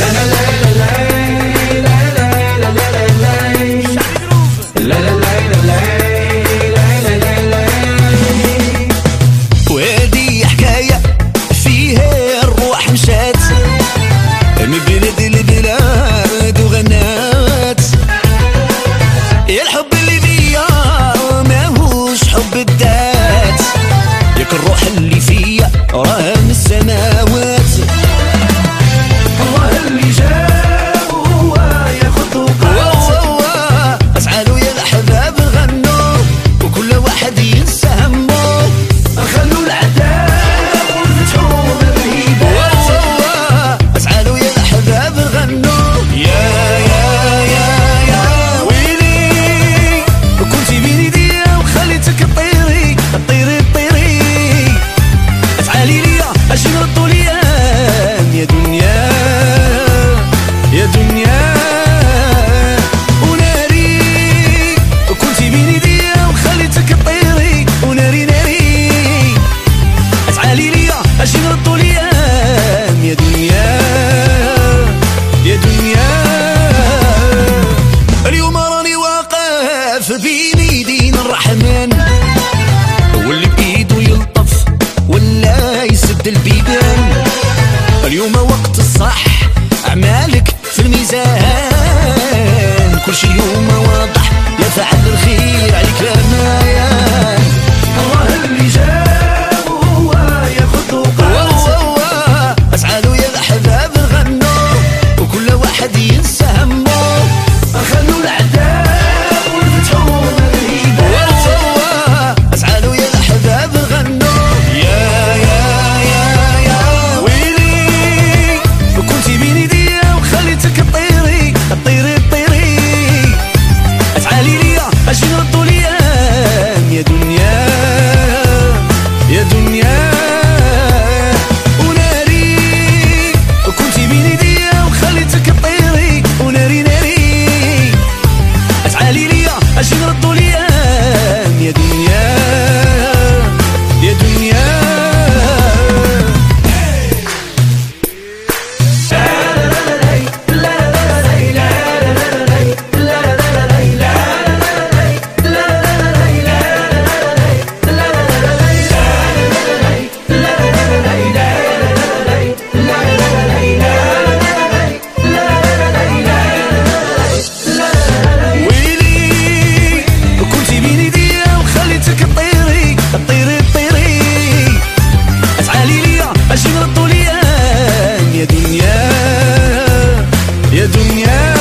وهذه حكاية فيها الروح مشات من بلاد البلاد وغنات. يا الحب اللي بيا ماهوش حب الذات، ياك الروح اللي فيا راه من السماوات. الله اللي جاب وهو ياخد وقات، اسعالو يا الاحباب غنوا وكل واحد ينسى همه. خلوا العذاب والفتحوا بالهبات، اسعالو يا الاحباب غنوا. يا ويلي كنتي بين ايديا وخليتك تطيري تطيري. اسعالي ليا اش نردوا الايام يا دنيا يا دنيا. وناري كنتي بين ايديا وخليتك تطيري وناري ناري. اسعالي ليا اش نردوا الايام يا دنيا يا دنيا. اليوم راني واقف بين ايدين الرحمن، واللي بايده يلطف ولا يسد البيبان. اليوم وقت الصح اعمالك في الميزان، كل شي اليوم واضح يا فعل الخير عليك الامان. الله اللي جاب وهو ياخد وقات، اسعالو يا الاحباب غنوا وكل واحد ينسى همه. خلوا العذاب والفتحوا بالهبات، اسعالو يا الاحباب غنوا. يا ويلي كنتي بين ايديا وخليتك تطيري تطيري. اسعالي ليا اش نردوا الايام يا دنيا يا دنيا. وناري كنتي بين ايديا وخليتك تطيري وناري ناري. اسعالي ليا اش نردوا الايام يا دنيا يا دنيا. ويلي كنتي بين ايديا وخليتك تطيري تطيري. اسعالي ليا اش نردوا الايام يا دنيا يا دنيا.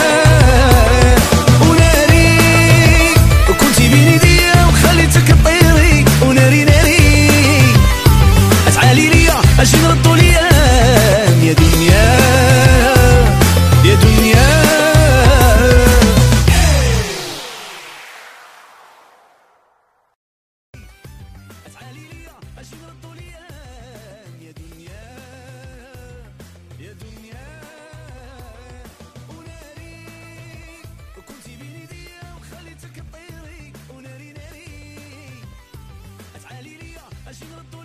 وناري كنتي بين ايديا وخليتك تطيري وناري ناري. اسعالي ليا اش نردوا الايام يا دنيا يا دنيا. اسعالي ليا اش نردوا الايام يا دنيا يا دنيا. وناري كنتي بين ايديا وخليتك تطيري وناري ناري. اسعالي ليا اش نردوا